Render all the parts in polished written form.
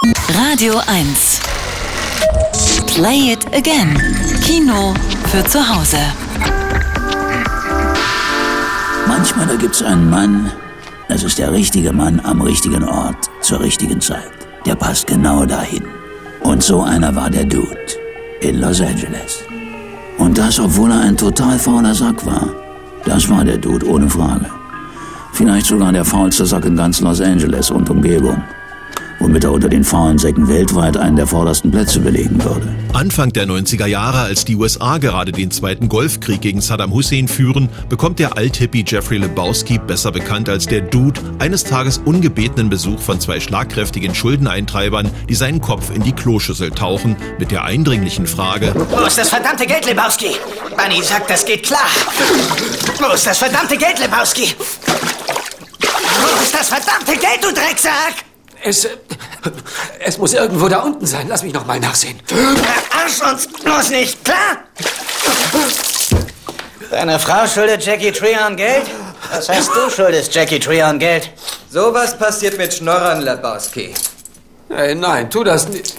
Radio 1. Play it again. Kino für zu Hause. Manchmal da gibt's einen Mann, das ist der richtige Mann am richtigen Ort zur richtigen Zeit. Der passt genau dahin. Und so einer war der Dude in Los Angeles. Und das, obwohl er ein total fauler Sack war. Das war der Dude, ohne Frage. Vielleicht sogar der faulste Sack in ganz Los Angeles und Umgebung. Womit er unter den faulen Säcken weltweit einen der vordersten Plätze belegen würde. Anfang der 90er Jahre, als die USA gerade den Zweiten Golfkrieg gegen Saddam Hussein führen, bekommt der Althippie Jeffrey Lebowski, besser bekannt als der Dude, eines Tages ungebetenen Besuch von zwei schlagkräftigen Schuldeneintreibern, die seinen Kopf in die Kloschüssel tauchen, mit der eindringlichen Frage: Wo ist das verdammte Geld, Lebowski? Bunny sagt, das geht klar. Wo ist das verdammte Geld, Lebowski? Wo ist das verdammte Geld, du Drecksack? Es muss irgendwo da unten sein. Lass mich noch mal nachsehen. Arsch uns bloß nicht, klar? Deine Frau schuldet Jackie Treehorn Geld? Was heißt, du schuldest Jackie Treehorn Geld? Sowas passiert mit Schnorrern, Lebowski. Hey, nein, tu das nicht.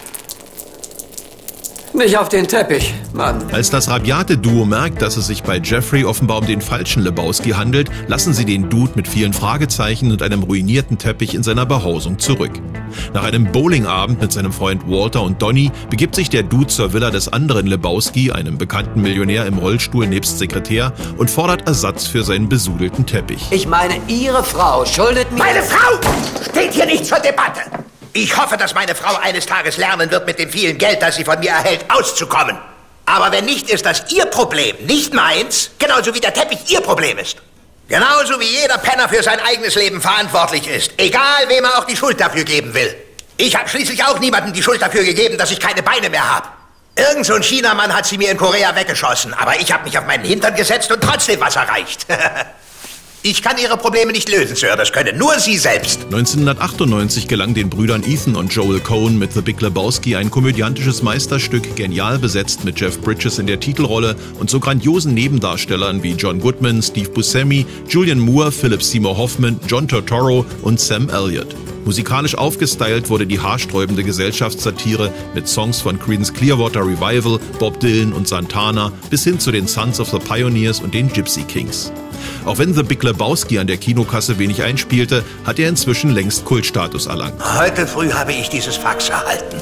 Nicht auf den Teppich, Mann. Als das rabiate Duo merkt, dass es sich bei Jeffrey offenbar um den falschen Lebowski handelt, lassen sie den Dude mit vielen Fragezeichen und einem ruinierten Teppich in seiner Behausung zurück. Nach einem Bowlingabend mit seinem Freund Walter und Donny begibt sich der Dude zur Villa des anderen Lebowski, einem bekannten Millionär im Rollstuhl nebst Sekretär, und fordert Ersatz für seinen besudelten Teppich. Ich meine, Ihre Frau schuldet mir... Meine Frau steht hier nicht zur Debatte. Ich hoffe, dass meine Frau eines Tages lernen wird, mit dem vielen Geld, das sie von mir erhält, auszukommen. Aber wenn nicht, ist das ihr Problem, nicht meins, genauso wie der Teppich ihr Problem ist. Genauso wie jeder Penner für sein eigenes Leben verantwortlich ist, egal wem er auch die Schuld dafür geben will. Ich habe schließlich auch niemandem die Schuld dafür gegeben, dass ich keine Beine mehr habe. Irgend so ein Chinamann hat sie mir in Korea weggeschossen, aber ich habe mich auf meinen Hintern gesetzt und trotzdem was erreicht. Ich kann Ihre Probleme nicht lösen, Sir. Das können nur Sie selbst. 1998 gelang den Brüdern Ethan und Joel Coen mit The Big Lebowski ein komödiantisches Meisterstück, genial besetzt mit Jeff Bridges in der Titelrolle und so grandiosen Nebendarstellern wie John Goodman, Steve Buscemi, Julianne Moore, Philip Seymour Hoffman, John Turturro und Sam Elliott. Musikalisch aufgestylt wurde die haarsträubende Gesellschaftssatire mit Songs von Creedence Clearwater Revival, Bob Dylan und Santana bis hin zu den Sons of the Pioneers und den Gypsy Kings. Auch wenn The Big Lebowski an der Kinokasse wenig einspielte, hat er inzwischen längst Kultstatus erlangt. Heute früh habe ich dieses Fax erhalten.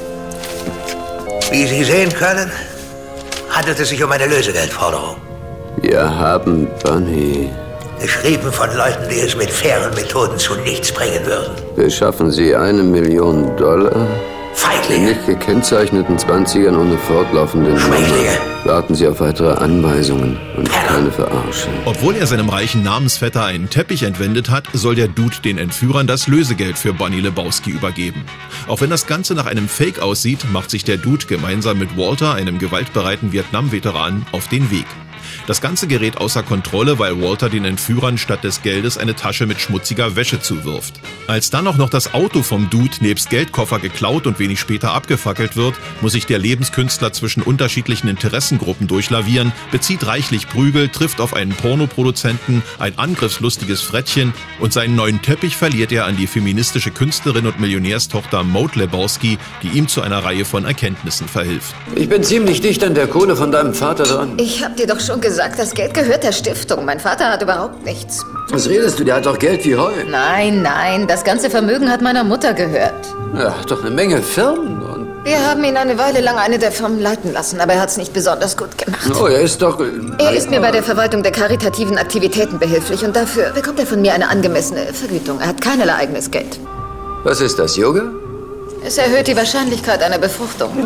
Wie Sie sehen können, handelt es sich um eine Lösegeldforderung. Wir haben Bunny. Geschrieben von Leuten, die es mit fairen Methoden zu nichts bringen würden. Beschaffen Sie $1 Million? Feiglinge. In nicht gekennzeichneten 20ern ohne fortlaufenden Schwächlinge. Warten Sie auf weitere Anweisungen und keine Verarschung. Obwohl er seinem reichen Namensvetter einen Teppich entwendet hat, soll der Dude den Entführern das Lösegeld für Bunny Lebowski übergeben. Auch wenn das Ganze nach einem Fake aussieht, macht sich der Dude gemeinsam mit Walter, einem gewaltbereiten Vietnam-Veteran, auf den Weg. Das Ganze gerät außer Kontrolle, weil Walter den Entführern statt des Geldes eine Tasche mit schmutziger Wäsche zuwirft. Als dann auch noch das Auto vom Dude nebst Geldkoffer geklaut und wenig später abgefackelt wird, muss sich der Lebenskünstler zwischen unterschiedlichen Interessengruppen durchlavieren, bezieht reichlich Prügel, trifft auf einen Pornoproduzenten, ein angriffslustiges Frettchen und seinen neuen Teppich verliert er an die feministische Künstlerin und Millionärstochter Maud Lebowski, die ihm zu einer Reihe von Erkenntnissen verhilft. Ich bin ziemlich dicht an der Kohle von deinem Vater dran. Ich hab dir doch schon gesagt, das Geld gehört der Stiftung. Mein Vater hat überhaupt nichts. Was redest du? Der hat doch Geld wie Heu. Nein, das ganze Vermögen hat meiner Mutter gehört. Ja, doch eine Menge Firmen und... Wir haben ihn eine Weile lang eine der Firmen leiten lassen, aber er hat's nicht besonders gut gemacht. Oh, er ist doch... Er ist mir bei der Verwaltung der karitativen Aktivitäten behilflich und dafür bekommt er von mir eine angemessene Vergütung. Er hat keinerlei eigenes Geld. Was ist das, Yoga? Es erhöht die Wahrscheinlichkeit einer Befruchtung.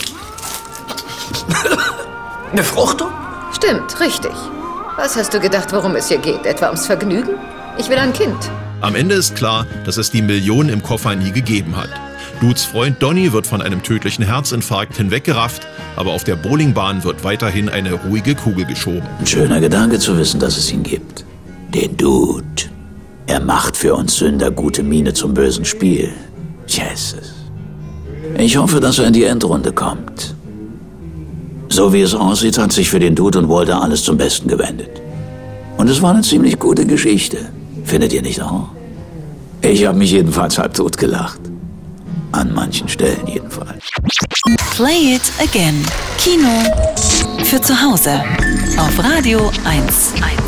Befruchtung? Stimmt, richtig. Was hast du gedacht, worum es hier geht? Etwa ums Vergnügen? Ich will ein Kind. Am Ende ist klar, dass es die Millionen im Koffer nie gegeben hat. Dudes Freund Donny wird von einem tödlichen Herzinfarkt hinweggerafft, aber auf der Bowlingbahn wird weiterhin eine ruhige Kugel geschoben. Ein schöner Gedanke zu wissen, dass es ihn gibt. Den Dude. Er macht für uns Sünder gute Miene zum bösen Spiel. Jesus. Ich hoffe, dass er in die Endrunde kommt. So wie es aussieht, hat sich für den Dude und Walter alles zum Besten gewendet. Und es war eine ziemlich gute Geschichte. Findet ihr nicht auch? Ich habe mich jedenfalls halb tot gelacht. An manchen Stellen jedenfalls. Play it again. Kino für zu Hause auf Radio 1.